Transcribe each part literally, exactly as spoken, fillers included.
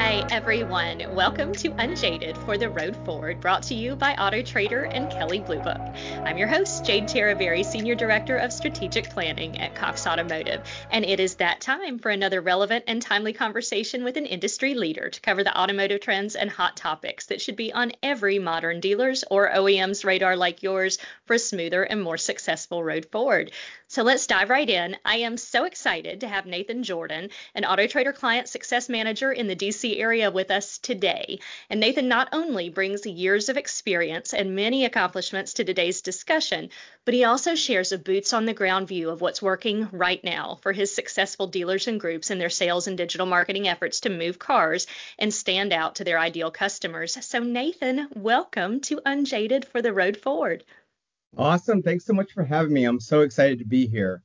Hi, everyone. Welcome to Unjaded for the Road Forward, brought to you by Auto Trader and Kelley Blue Book. I'm your host, Jade Terraberry, Senior Director of Strategic Planning at Cox Automotive, and it is that time for another relevant and timely conversation with an industry leader to cover the automotive trends and hot topics that should be on every modern dealer's or O E M's radar like yours for a smoother and more successful road forward. So let's dive right in. I am so excited to have Nathan Jordan, an Auto Trader Client Success Manager in the D C area, with us today. And Nathan not only brings years of experience and many accomplishments to today's discussion, but he also shares a boots on the ground view of what's working right now for his successful dealers and groups in their sales and digital marketing efforts to move cars and stand out to their ideal customers. So Nathan, welcome to Unjaded for the Road Forward. Awesome. Thanks so much for having me. I'm so excited to be here.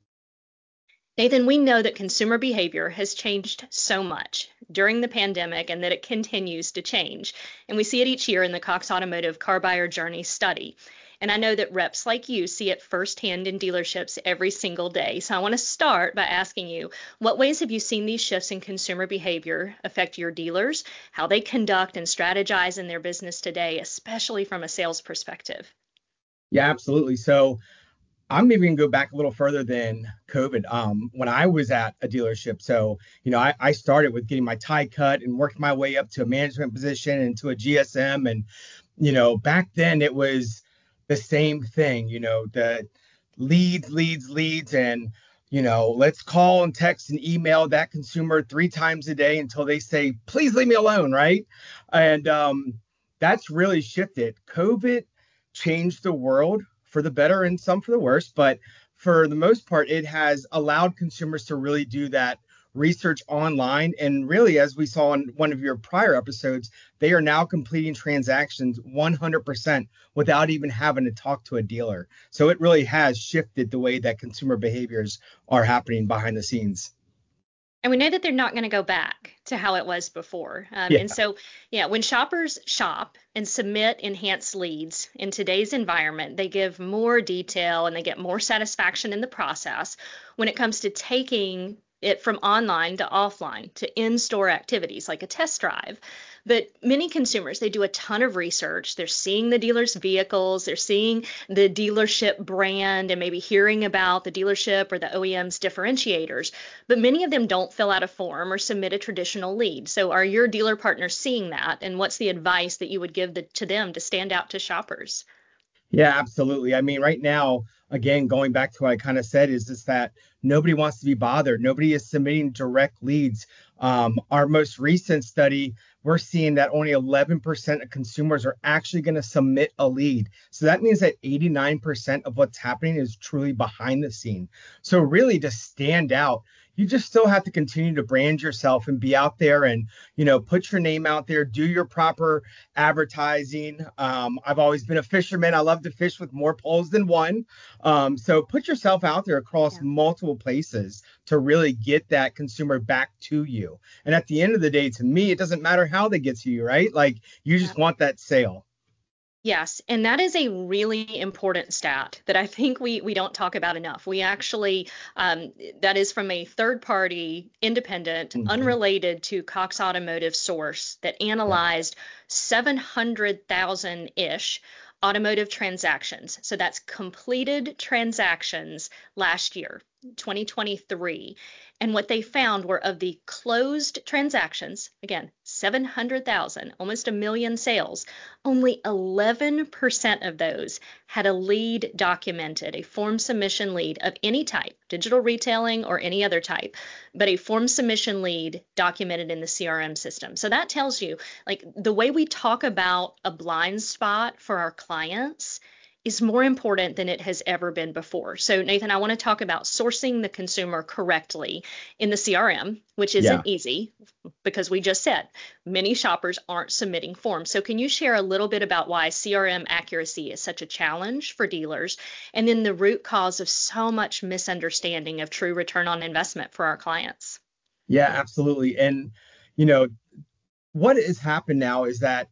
Nathan, we know that consumer behavior has changed so much during the pandemic and that it continues to change. And we see it each year in the Cox Automotive Car Buyer Journey study. And I know that reps like you see it firsthand in dealerships every single day. So I want to start by asking you, what ways have you seen these shifts in consumer behavior affect your dealers, how they conduct and strategize in their business today, especially from a sales perspective? Yeah, absolutely. So I'm even going to go back a little further than COVID. Um, when I was at a dealership, so you know, I, I started with getting my tie cut and worked my way up to a management position and to a G S M. And you know, back then it was the same thing. You know, the leads, leads, leads, and you know, let's call and text and email that consumer three times a day until they say, "Please leave me alone," right? And um, that's really shifted. COVID changed the world for the better and some for the worse, but for the most part, it has allowed consumers to really do that research online. And really, as we saw in one of your prior episodes, they are now completing transactions one hundred percent without even having to talk to a dealer. So it really has shifted the way that consumer behaviors are happening behind the scenes. And we know that they're not going to go back to how it was before. Um, Yeah. and so, yeah, when shoppers shop and submit enhanced leads in today's environment, they give more detail and they get more satisfaction in the process when it comes to taking it from online to offline to in-store activities like a test drive. But many consumers, they do a ton of research. They're seeing the dealer's vehicles, they're seeing the dealership brand and maybe hearing about the dealership or the O E M's differentiators. But many of them don't fill out a form or submit a traditional lead. So are your dealer partners seeing that? And what's the advice that you would give the, to them to stand out to shoppers? Yeah, absolutely. I mean, right now, again, going back to what I kind of said, is just that nobody wants to be bothered. Nobody is submitting direct leads. Um, our most recent study, we're seeing that only eleven percent of consumers are actually going to submit a lead. So that means that eighty-nine percent of what's happening is truly behind the scene. So really to stand out, you just still have to continue to brand yourself and be out there and, you know, put your name out there, do your proper advertising. Um, I've always been a fisherman. I love to fish with more poles than one. Um, so put yourself out there across Yeah. multiple places to really get that consumer back to you. And at the end of the day, to me, it doesn't matter how they get to you, right? Like you just want that sale. Yes, and that is a really important stat that I think we we don't talk about enough. We actually, um, that is from a third party, independent, Hmm. unrelated to Cox Automotive source that Yeah. analyzed seven hundred thousand ish automotive transactions. So that's completed transactions last year, twenty twenty-three. And what they found were of the closed transactions, again, seven hundred thousand, almost a million sales, only eleven percent of those had a lead documented, a form submission lead of any type, digital retailing or any other type, but a form submission lead documented in the C R M system. So that tells you, like, the way we talk about a blind spot for our clients is more important than it has ever been before. So, Nathan, I want to talk about sourcing the consumer correctly in the C R M, which isn't Yeah. easy because we just said many shoppers aren't submitting forms. So, can you share a little bit about why C R M accuracy is such a challenge for dealers and then the root cause of so much misunderstanding of true return on investment for our clients? Yeah, absolutely. And, you know, what has happened now is that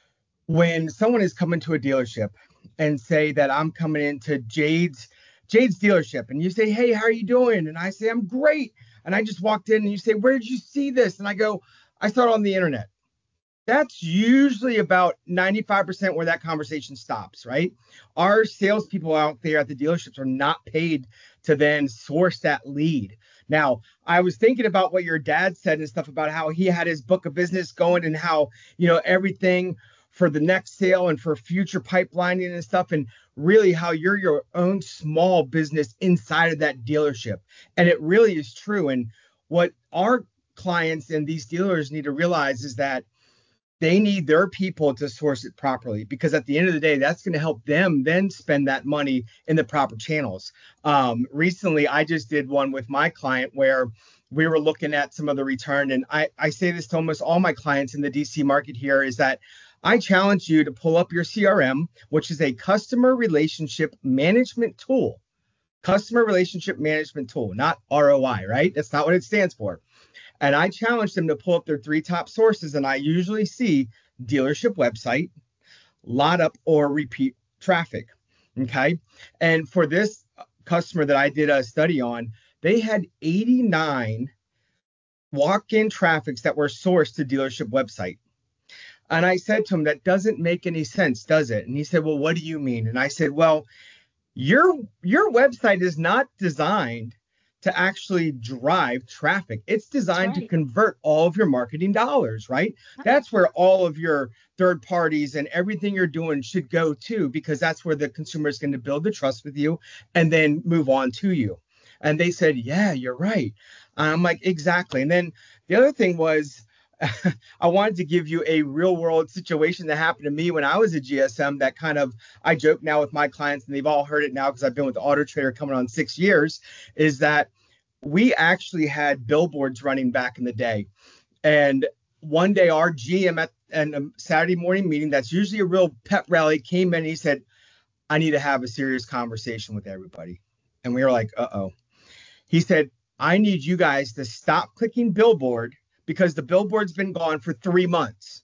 when someone is coming to a dealership and say that I'm coming into Jade's Jade's dealership and you say, "Hey, how are you doing?" And I say, "I'm great." And I just walked in and you say, "Where did you see this?" And I go, I started on the internet. That's usually about ninety-five percent where that conversation stops, right? Our salespeople out there at the dealerships are not paid to then source that lead. Now, I was thinking about what your dad said and stuff about how he had his book of business going and how, you know, everything for the next sale and for future pipelining and stuff, and really how you're your own small business inside of that dealership. And it really is true. And what our clients and these dealers need to realize is that they need their people to source it properly, because at the end of the day, that's going to help them then spend that money in the proper channels. Um, recently, I just did one with my client where we were looking at some of the return. And I, I say this to almost all my clients in the D C market here is that I challenge you to pull up your C R M, which is a customer relationship management tool. Customer relationship management tool, not R O I, right? That's not what it stands for. And I challenge them to pull up their three top sources. And I usually see dealership website, lot up, or repeat traffic. Okay. And for this customer that I did a study on, they had eighty-nine walk-in traffics that were sourced to dealership website. And I said to him, that doesn't make any sense, does it? And he said, well, what do you mean? And I said, well, your your website is not designed to actually drive traffic. It's That's designed to right. convert all of your marketing dollars, right? That's where all of your third parties and everything you're doing should go to, because that's where the consumer is going to build the trust with you and then move on to you. And they said, yeah, you're right. And I'm like, exactly. And then the other thing was, I wanted to give you a real world situation that happened to me when I was a G S M that kind of, I joke now with my clients, and they've all heard it now because I've been with Auto Trader coming on six years, is that we actually had billboards running back in the day. And one day our G M at a Saturday morning meeting, that's usually a real pep rally, came in and he said, I need to have a serious conversation with everybody. And we were like, uh-oh. He said, I need you guys to stop clicking billboard because the billboard's been gone for three months.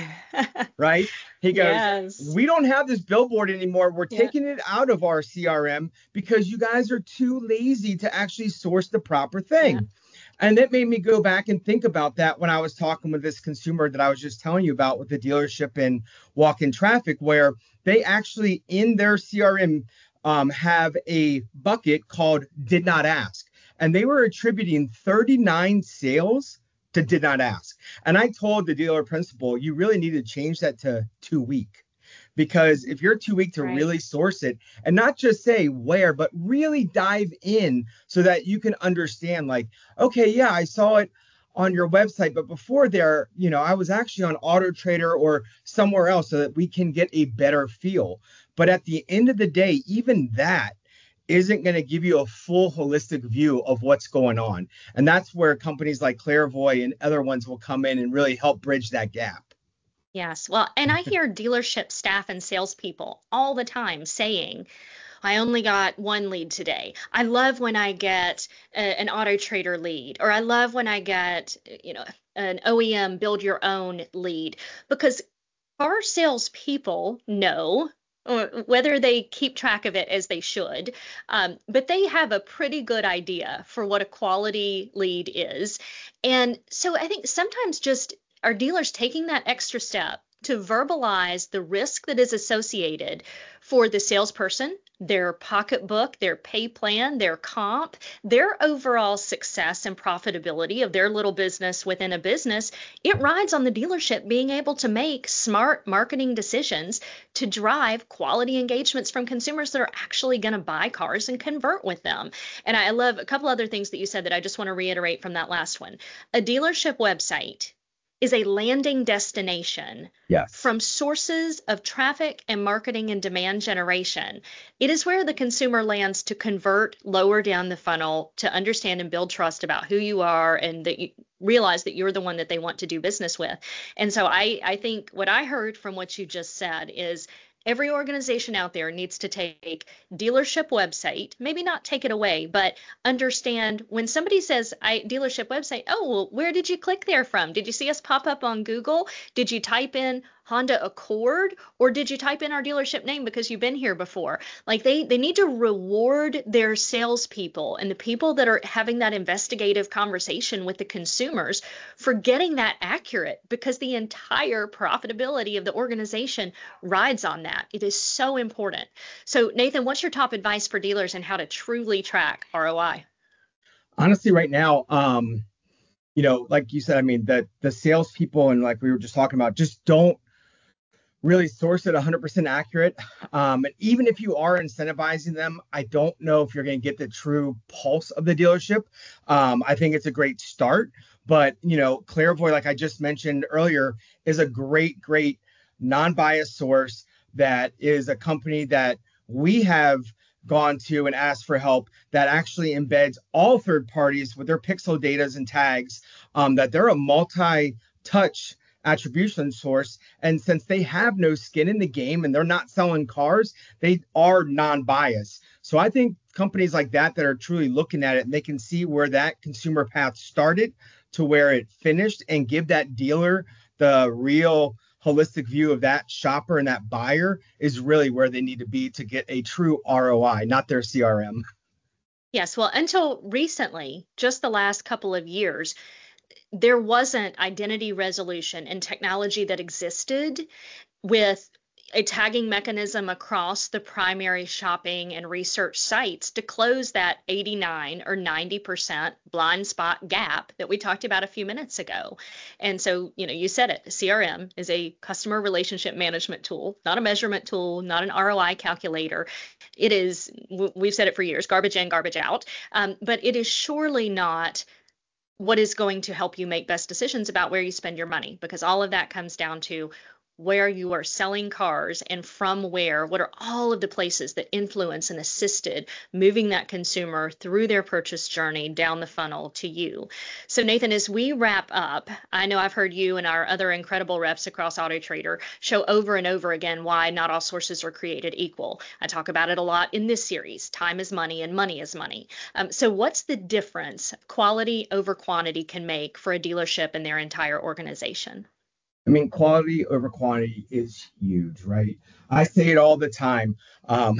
Right? He goes, Yes. we don't have this billboard anymore. We're Yeah. taking it out of our C R M because you guys are too lazy to actually source the proper thing. Yeah. And that made me go back and think about that when I was talking with this consumer that I was just telling you about with the dealership and walk-in traffic, where they actually in their C R M um, have a bucket called did not ask. And they were attributing thirty-nine sales to did not ask. And I told the dealer principal, you really need to change that to too weak. Because if you're too weak to Right. really source it and not just say where, but really dive in so that you can understand, like, okay, yeah, I saw it on your website, but before there, you know, I was actually on Auto Trader or somewhere else, so that we can get a better feel. But at the end of the day, even that isn't going to give you a full holistic view of what's going on. And that's where companies like Clairvoy and other ones will come in and really help bridge that gap. Yes. Well, and I hear dealership staff and salespeople all the time saying, I only got one lead today. I love when I get a, an Auto Trader lead, or I love when I get, you know, an O E M build your own lead, because our salespeople know, or whether they keep track of it as they should, um, but they have a pretty good idea for what a quality lead is. And so I think sometimes just our dealers taking that extra step to verbalize the risk that is associated for the salesperson, their pocketbook, their pay plan, their comp, their overall success and profitability of their little business within a business. It rides on the dealership being able to make smart marketing decisions to drive quality engagements from consumers that are actually going to buy cars and convert with them. And I love a couple other things that you said that I just want to reiterate from that last one. A dealership website is a landing destination Yes. from sources of traffic and marketing and demand generation. It is where the consumer lands to convert lower down the funnel, to understand and build trust about who you are, and that you realize that you're the one that they want to do business with. And so I, I think what I heard from what you just said is every organization out there needs to take dealership website, maybe not take it away, but understand when somebody says I dealership website, oh, well, where did you click there from? Did you see us pop up on Google? Did you type in Honda Accord, or did you type in our dealership name because you've been here before? Like they they need to reward their salespeople and the people that are having that investigative conversation with the consumers for getting that accurate, because the entire profitability of the organization rides on that. It is so important. So Nathan, what's your top advice for dealers and how to truly track R O I? Honestly, right now, um, you know, like you said, I mean, the the salespeople and like we were just talking about, just don't really source it one hundred percent accurate. Um, and even if you are incentivizing them, I don't know if you're going to get the true pulse of the dealership. Um, I think it's a great start, but you know, Clairvoy, like I just mentioned earlier, is a great, great non-biased source that is a company that we have gone to and asked for help, that actually embeds all third parties with their pixel data and tags, um, that they're a multi-touch attribution source. And since they have no skin in the game and they're not selling cars, they are non-biased. So I think companies like that that are truly looking at it and they can see where that consumer path started to where it finished and give that dealer the real holistic view of that shopper and that buyer is really where they need to be to get a true R O I, not their C R M. Yes, well, until recently, just the last couple of years, there wasn't identity resolution and technology that existed with a tagging mechanism across the primary shopping and research sites to close that eighty-nine or ninety percent blind spot gap that we talked about a few minutes ago. And so, you know, you said it, C R M is a customer relationship management tool, not a measurement tool, not an R O I calculator. It is, we've said it for years, garbage in, garbage out. Um, but it is surely not what is going to help you make best decisions about where you spend your money, because all of that comes down to where you are selling cars and from where, what are all of the places that influence and assisted moving that consumer through their purchase journey down the funnel to you. So Nathan, as we wrap up, I know I've heard you and our other incredible reps across AutoTrader show over and over again why not all sources are created equal. I talk about it a lot in this series. Time is money and money is money. Um, so what's the difference quality over quantity can make for a dealership and their entire organization? I mean, quality over quantity is huge, right? I say it all the time. Um,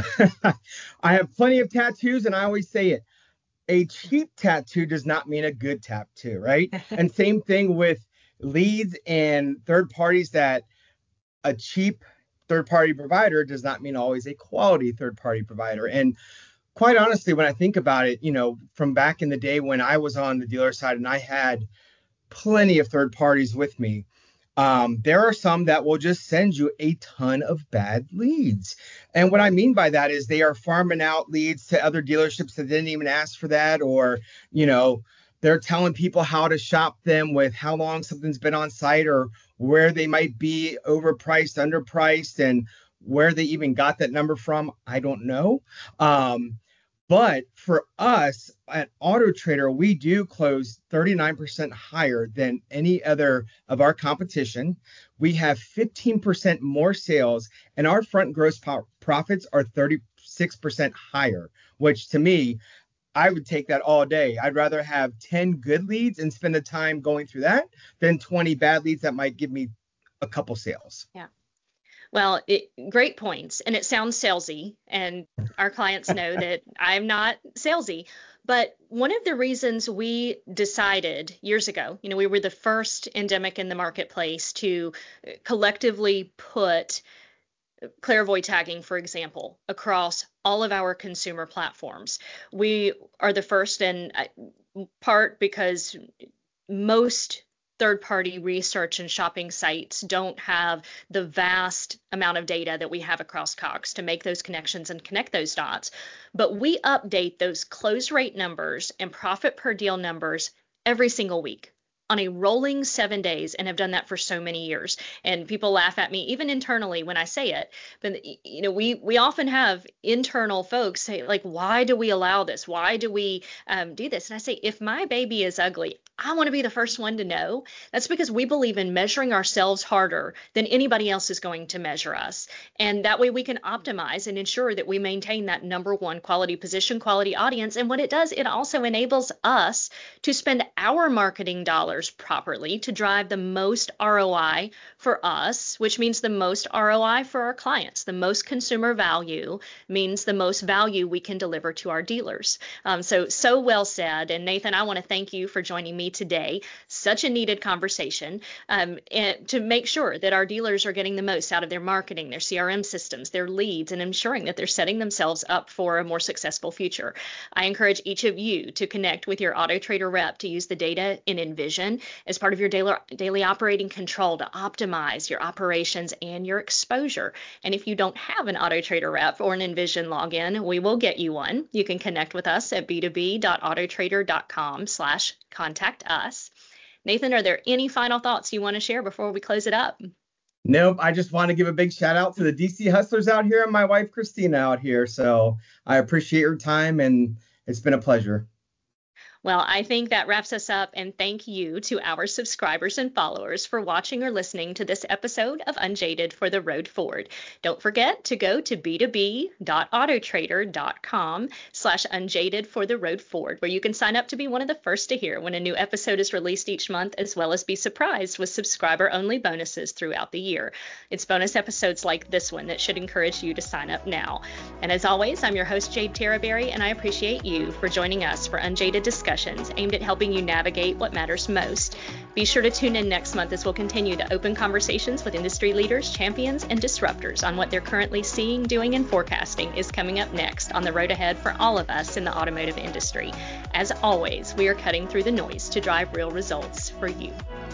I have plenty of tattoos, and I always say it. A cheap tattoo does not mean a good tattoo, right? And same thing with leads and third parties, that a cheap third party provider does not mean always a quality third party provider. And quite honestly, when I think about it, you know, from back in the day when I was on the dealer side and I had plenty of third parties with me, um, there are some that will just send you a ton of bad leads. And what I mean by that is they are farming out leads to other dealerships that didn't even ask for that, or, you know, they're telling people how to shop them with how long something's been on site or where they might be overpriced, underpriced, and where they even got that number from. I don't know. Um, but for us at AutoTrader, we do close thirty-nine percent higher than any other of our competition. We have fifteen percent more sales, and our front gross po- profits are thirty-six percent higher, which to me, I would take that all day. I'd rather have ten good leads and spend the time going through that than twenty bad leads that might give me a couple sales. Yeah. Well, it, great points. And it sounds salesy, and our clients know that I'm not salesy. But one of the reasons we decided years ago, you know, we were the first endemic in the marketplace to collectively put Clairvoy tagging, for example, across all of our consumer platforms. We are the first, in part because most third-party research and shopping sites don't have the vast amount of data that we have across Cox to make those connections and connect those dots. But we update those close rate numbers and profit per deal numbers every single week on a rolling seven days, and have done that for so many years. And people laugh at me even internally when I say it. But you know, we we often have internal folks say, like, why do we allow this? Why do we um, do this? And I say, if my baby is ugly, I want to be the first one to know. That's because we believe in measuring ourselves harder than anybody else is going to measure us. And that way we can optimize and ensure that we maintain that number one quality position, quality audience. And what it does, it also enables us to spend our marketing dollars dollars properly to drive the most R O I for us, which means the most R O I for our clients. The most consumer value means the most value we can deliver to our dealers. Um, so, so well said. And Nathan, I want to thank you for joining me today. Such a needed conversation um, and to make sure that our dealers are getting the most out of their marketing, their C R M systems, their leads, and ensuring that they're setting themselves up for a more successful future. I encourage each of you to connect with your Auto Trader rep to use the data in Envision as part of your daily, daily operating control to optimize your operations and your exposure. And if you don't have an Auto Trader rep or an Envision login, we will get you one. You can connect with us at b two b dot autotrader dot com slash contact us. Nathan, are there any final thoughts you want to share before we close it up? Nope. I just want to give a big shout out to the D C Hustlers out here and my wife, Christina, out here. So I appreciate your time and it's been a pleasure. Well, I think that wraps us up, and thank you to our subscribers and followers for watching or listening to this episode of Unjaded for the Road Forward. Don't forget to go to b two b dot autotrader dot com slash unjaded for the road forward, where you can sign up to be one of the first to hear when a new episode is released each month, as well as be surprised with subscriber-only bonuses throughout the year. It's bonus episodes like this one that should encourage you to sign up now. And as always, I'm your host, Jade Terraberry, and I appreciate you for joining us for Unjaded Discussions aimed at helping you navigate what matters most. Be sure to tune in next month as we'll continue to open conversations with industry leaders, champions, and disruptors on what they're currently seeing, doing, and forecasting is coming up next on the road ahead for all of us in the automotive industry. As always, we are cutting through the noise to drive real results for you.